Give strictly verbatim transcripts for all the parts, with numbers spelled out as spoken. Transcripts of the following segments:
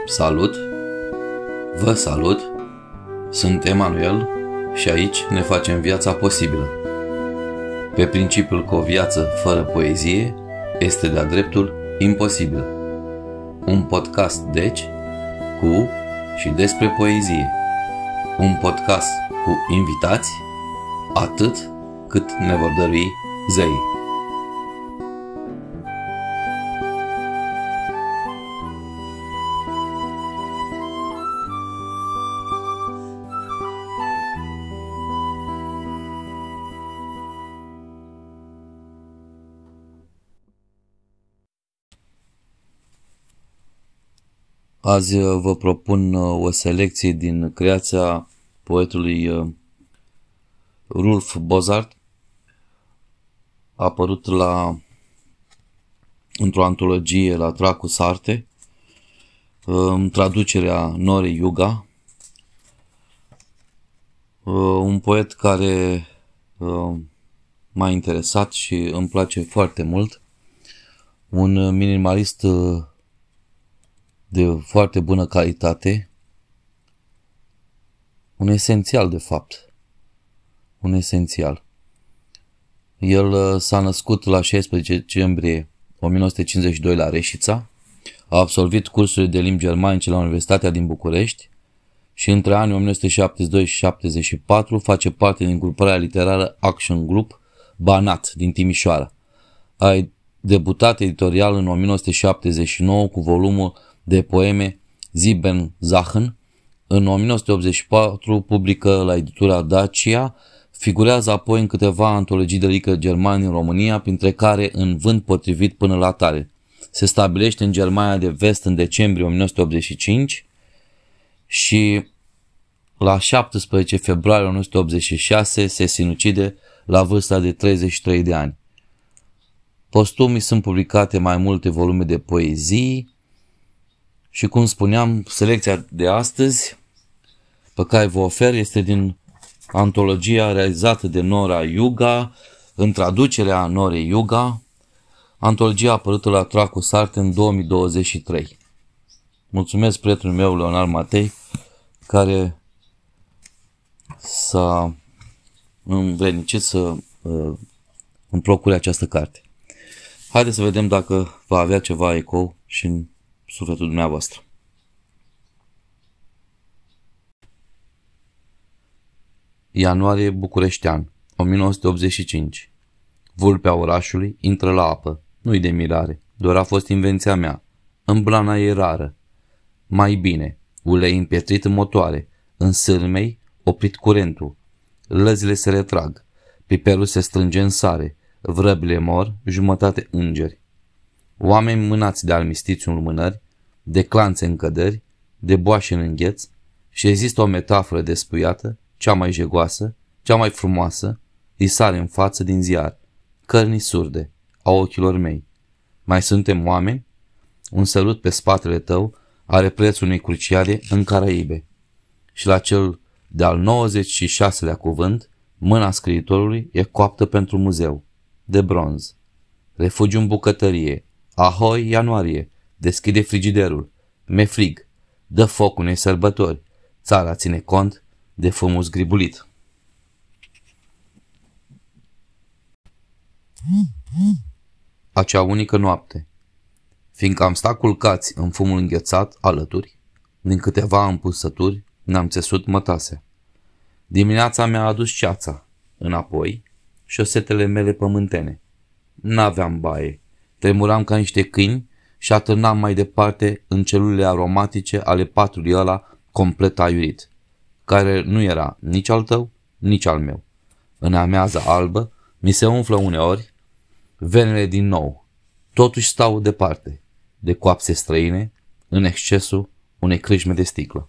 Salut! Vă salut! Sunt Emanuel și aici ne facem viața posibilă. Pe principiul că o viață fără poezie este de-a dreptul imposibilă. Un podcast, deci, cu și despre poezie. Un podcast cu invitați, atât cât ne vor dărui zeii. Azi vă propun o selecție din creația poetului Rolf Bossart, apărut la, într-o antologie la Tracu Sarte, în traducerea Norei Yuga, un poet care m-a interesat și îmi place foarte mult, un minimalist de foarte bună calitate, un esențial de fapt, un esențial. El s-a născut la șaisprezece decembrie o mie nouă sute cincizeci și doi la Reșița, a absolvit cursurile de limbi germanice la Universitatea din București și între anii o mie nouă sute șaptezeci și doi și șaptezeci și patru face parte din gruparea literară Action Group Banat din Timișoara. A debutat editorial în o mie nouă sute șaptezeci și nouă cu volumul de poeme Siebensachen. În o mie nouă sute optzeci și patru publică la editura Dacia, figurează apoi în câteva antologii de lirică germană în România, printre care În vânt potrivit până la tare. Se stabilește în Germania de Vest în decembrie o mie nouă sute optzeci și cinci și la șaptesprezece februarie o mie nouă sute optzeci și șase se sinucide la vârsta de treizeci și trei de ani. Postumii sunt publicate mai multe volume de poezii și, cum spuneam, selecția de astăzi pe care vă ofer este din antologia realizată de Nora Yuga, în traducerea Norei Yuga, antologia apărută la Tracu Sarte în două mii douăzeci și trei. Mulțumesc prietenul meu, Leonard Matei, care s-a învrednicit să uh, îmi procure această carte. Haideți să vedem dacă va avea ceva ecou și în sufletul dumneavoastră. Ianuarie bucureștean, o mie nouă sute optzeci și cinci. Vulpea orașului intră la apă. Nu-i de mirare, doar a fost invenția mea. În blana e rară. Mai bine, ulei împietrit în motoare. În sârmei, oprit curentul. Lăzile se retrag. Piperul se strânge în sare. Vrăbile mor, jumătate îngeri. Oameni mânați de armistițiu în lumânări, de clanțe în cădări, de boașe în îngheț, și există o metaforă despuiată, cea mai jegoasă, cea mai frumoasă, îi sare în față din ziar, cărnii surde, a ochilor mei. Mai suntem oameni? Un sărut pe spatele tău are prețul unei cruciade în Caraibe. Și la cel de-al nouăzeci și șaselea cuvânt, mâna scriitorului e coaptă pentru muzeu, de bronz. Refugiu în bucătărie. Ahoi, ianuarie, deschide frigiderul, mi-e frig, dă foc unei sărbători, țara ține cont de fumul zgribulit. Acea unică noapte, fiindcă am stat culcați în fumul înghețat alături, din câteva împusături ne-am țesut mătasea. Dimineața mi-a adus ceața, înapoi, șosetele mele pământene. N-aveam baie. Tremuram ca niște câini și atârnam mai departe în celulele aromatice ale patului ăla complet aiurit, care nu era nici al tău, nici al meu. În ameaza albă mi se umflă uneori venele din nou. Totuși stau departe de coapse străine în excesul unei crâșme de sticlă.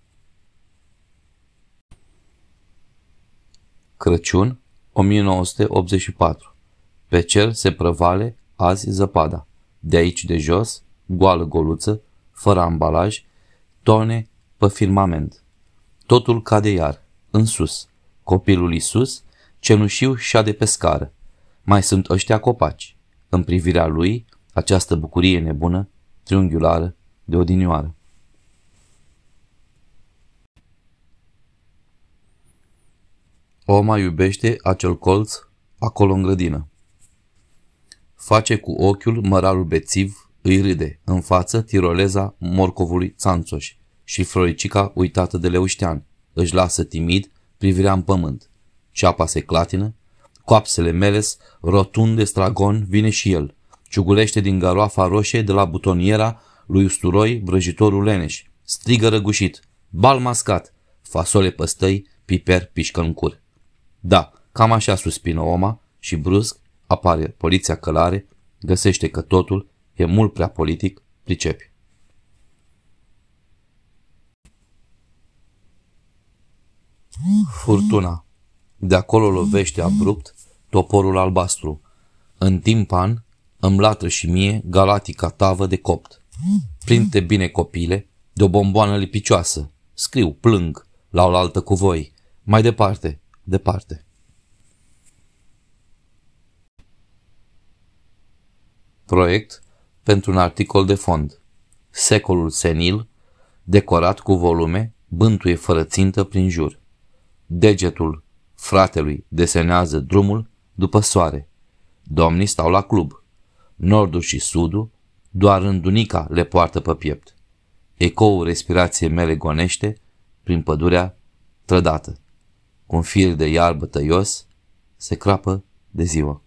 Crăciun o mie nouă sute optzeci și patru. Pe cer se prăvale azi zăpada. De aici de jos, goală goluță, fără ambalaj, tone pe firmament. Totul cade iar, în sus. Copilul Iisus, cenușiu șade pe scară. Mai sunt ăștia copaci. În privirea lui, această bucurie nebună, triunghiulară, de odinioară. Oma iubește acel colț acolo în grădină. Face cu ochiul măralul bețiv, îi râde în față tiroleza morcovului țanțoș și floricica uitată de leuștean. Își lasă timid privirea în pământ. Ceapa se clatină, coapsele meles, rotund de stragon, vine și el. Ciugulește din garoafa roșie de la butoniera lui usturoi vrăjitorul leneș. Strigă răgușit, bal mascat, fasole păstăi, piper pișcă în cur. Da, cam așa suspină Oma și brusc apare poliția călare, găsește că totul e mult prea politic, pricepi. Furtuna. De acolo lovește abrupt toporul albastru. În timpan îmi latră și mie galatica tavă de copt. Prinde bine copile, de o bomboană lipicioasă. Scriu, plâng, la oaltă cu voi. Mai departe, departe. Proiect pentru un articol de fond. Secolul senil, decorat cu volume, bântuie fără țintă prin jur. Degetul fratelui desenează drumul după soare. Domnii stau la club. Nordul și sudul doar rândunica le poartă pe piept. Ecoul respirației mele gonește prin pădurea trădată. Cu un fir de iarbă tăios se crapă de ziua.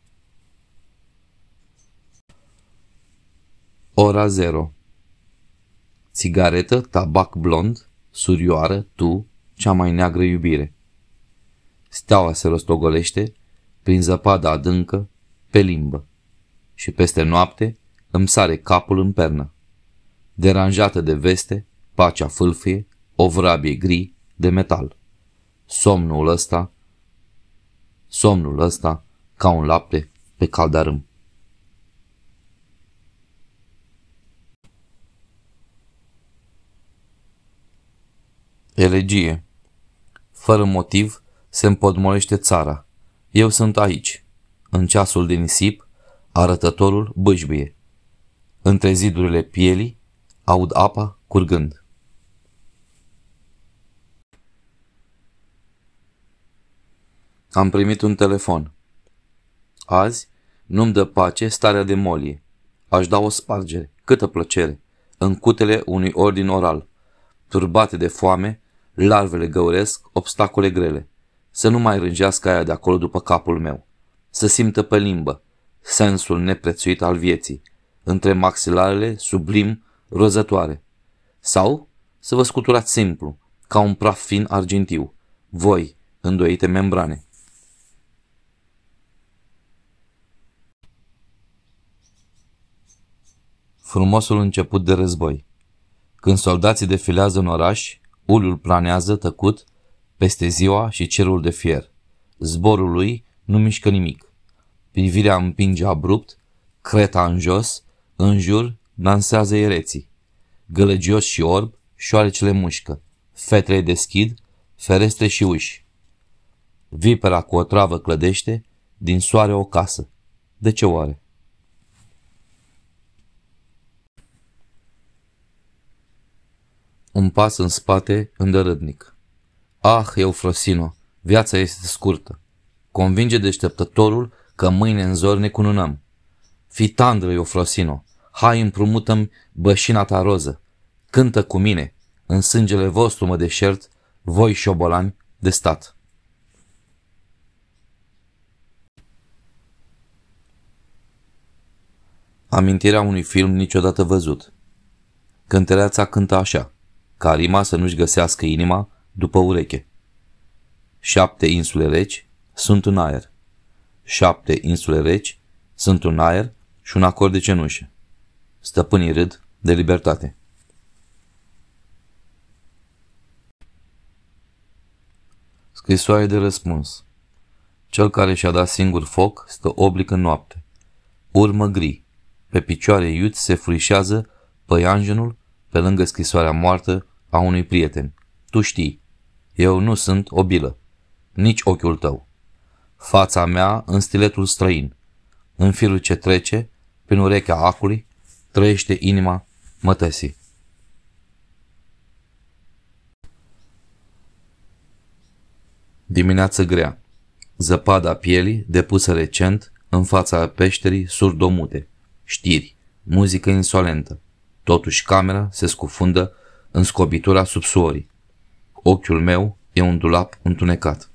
Ora zero. Țigaretă, tabac blond, surioară, tu, cea mai neagră iubire. Steaua se rostogolește prin zăpada adâncă pe limbă și peste noapte îmi sare capul în pernă. Deranjată de veste, pacea fâlfâie, o vrabie gri de metal. Somnul ăsta, somnul ăsta ca un lapte pe caldarâm. Elegie. Fără motiv se împodmolește țara. Eu sunt aici. În ceasul de nisip, arătătorul bâșbâie. Între zidurile pielii aud apa curgând. Am primit un telefon. Azi nu-mi dă pace starea de molie. Aș da o spargere, câtă plăcere, în cutele unui ordin oral. Turbate de foame, larvele găuresc obstacole grele. Să nu mai rângească aia de acolo după capul meu. Să simtă pe limbă sensul neprețuit al vieții, între maxilarele sublim rozătoare. Sau să vă scuturați simplu, ca un praf fin argintiu, voi, îndoite membrane. Frumosul început de război. Când soldații defilează în oraș, uliul planează tăcut peste ziua și cerul de fier. Zborul lui nu mișcă nimic. Privirea împinge abrupt, creta în jos, în jur dansează ereții. Gălăgios și orb, șoarecele mușcă, fetele deschid, ferestre și uși. Vipera cu o travă clădește, din soare o casă. De ce oare? Un pas în spate îndărâdnic. Ah, Eufrosino, viața este scurtă. Convinge deșteptătorul că mâine în zor ne cununăm. Fii tandră, Eufrosino, hai împrumută-mi bășina ta roză. Cântă cu mine, în sângele vostru mă deșert, voi șobolani de stat. Amintirea unui film niciodată văzut. Cântăreața cântă așa, ca rima să nu-și găsească inima după ureche. Șapte insule reci sunt în aer. Șapte insule reci sunt un aer și un acord de cenușă. Stăpânii râd de libertate. Scrisoare de răspuns. Cel care și-a dat singur foc stă oblic în noapte. Urmă gri. Pe picioare iuți se furișează păianjenul pe lângă scrisoarea moartă a unui prieten. Tu știi, eu nu sunt o bilă, nici ochiul tău. Fața mea în stiletul străin. În firul ce trece, prin urechea acului, trăiește inima Dimineață grea. Zăpada pielii depusă recent în fața peșterii surdomute. Știri. Muzică insolentă. Totuși camera se scufundă în scobitura subsorii. Ochiul meu e un dulap întunecat.